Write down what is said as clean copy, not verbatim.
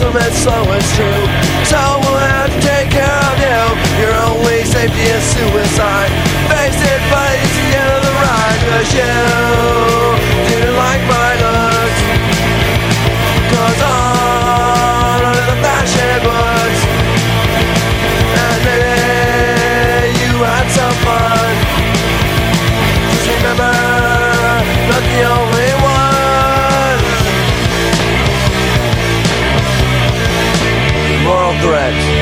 assume it's always true. Someone will have to take care of you. Your only safety is suicide. Face it, but it's the end of the ride. 'Cause you didn't like my looks. 'Cause all of the fashion books. And maybe you had some fun. Just remember, not the only one. Moral threats.